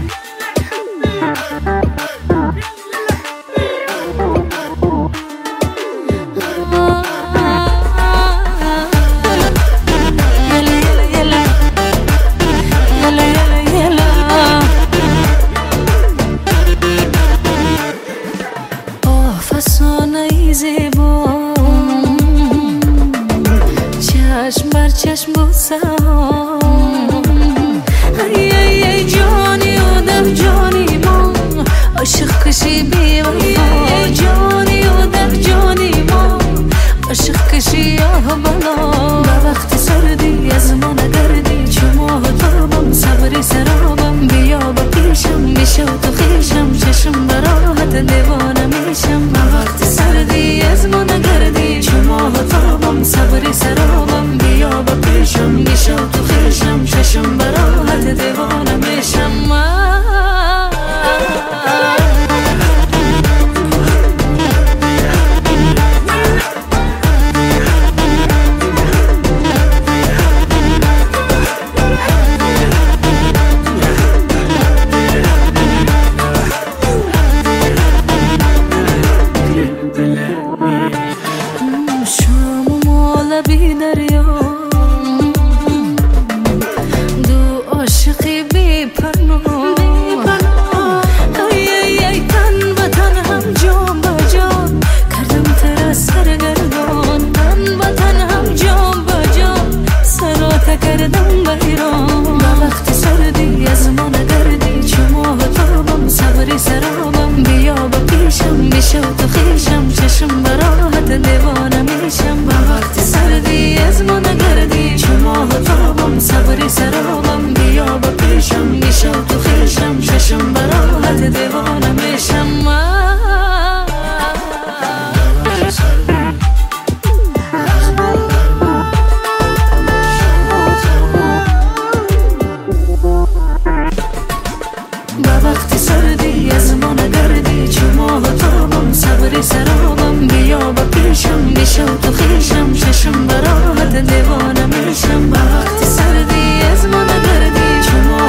چشم بر چشم بوسه ای جانی و در جانی ما عاشق کشی بی وفا جانی و در جانی ما عاشق کشی آه بلا به وقت سردی از ما نگردی چو ماه تابم صبری سرابم بیا با پیشم میشه و تو خیشم چشم براحت دیوانه میشم به وقت سردی از ما نگردی چو ماه تابم صبری سرابم بیا با پیشم میشه و تو خیشم چشم براحت دیوانه میشم بی دریا دو عاشقی بی پناه ای تن و تن هم جان با جان کردم تر سرگردان تن و تن هم جان با جان سراته کردم به ایران به وقت سردی از ما نگردی چو ماه تابم صبری سرابم بیا با پیشم میشه و تو خیشم چشم براحت دیوانه میشم به وقت سردی از ما نگردی چو ماه تابم صبری سرابم بیا با پیشم میشه و تو خیشم چشم براحت دیوانه میشم به وقت سردی از ما نگردی چو ماه تابم صبری سرابم بیا با پیشم میشه و تو خیشم چشم براحت دیوانه میشم به وقت سردی از ما نگردی چو